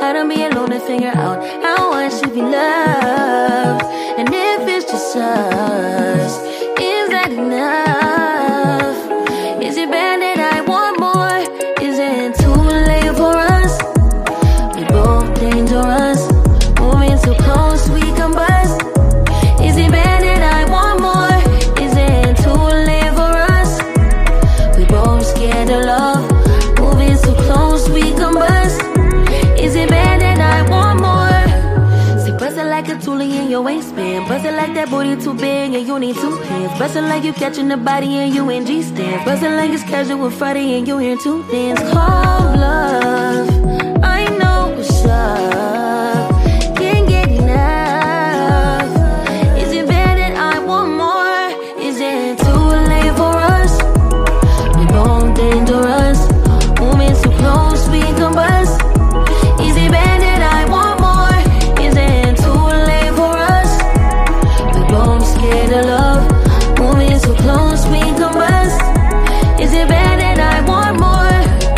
I don't be alone to figure out how I should be loved. And if it's just us, is that enough? Is it bad that I want more? Is it too late for us? We both dangerous, moving so close we combust. Is it bad that I want more? Is it too late for us? We both scared of love, moving so close we combust. Is it bad that I want more? Say bust it like a toolie in your waistband. Bust it like that booty too big and you need two hands. Bust it like you catching the body and you in G stands. Bust it like it's casual Friday and you hear two dance. Call love, I know what's up. Can't get enough. Is it bad that I want more? Is it too late for us? We both dangerous, moving so close we combust. Is it bad that I want more? Is it too late for us? We both scared of love, moving so close we combust. Is it bad that I want more?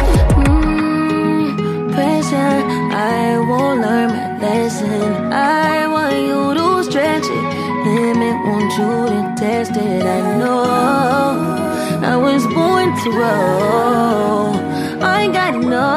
Pressure, I won't learn my lesson. I want you to stretch it, limit, want you to test it. I know I was born to roll. I gotta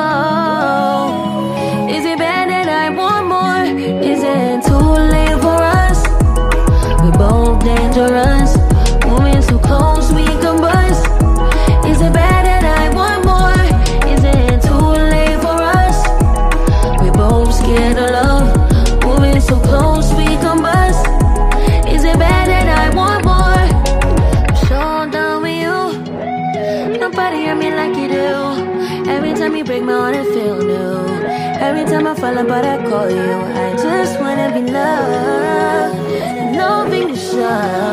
know. Is it bad that I want more? Is it too late for us? We both dangerous, moving so close we combust. Is it bad that I want more? Is it too late for us? We both scared of love, moving so close we combust. Is it bad that I want more? I'm so done with you. Nobody hurt me like you do. Every time you break my heart, I feel new. Every time I fall apart, I call you. I just wanna be loved, and no being shy.